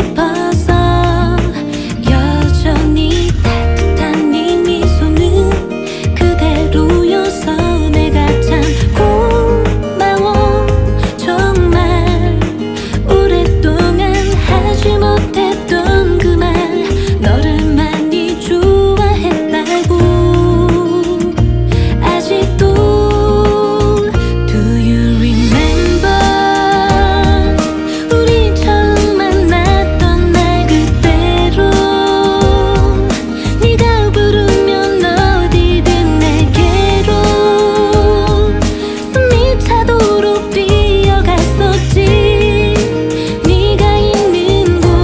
싶어서 여전히 따뜻한 네 미소는 그대로여서 내가 참 고마워. 정말 오랫동안 하지 못했던 그 말, 너를 많이 좋아했다고. 아직도 Do you remember 우리 처음 만났던 날 그때로. 네가 부르면 어디든 내게로 숨이 차도록 뛰어갔었지. 네가 있는 곳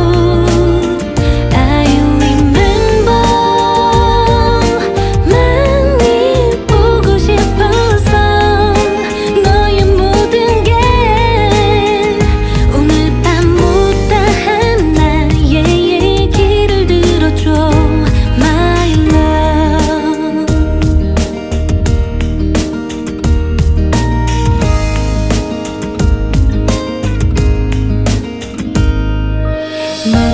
I remember. 많이 보고 싶어서 너의 모든 게 오늘 밤 못다한 나의 얘기를 들어줘 My love. 널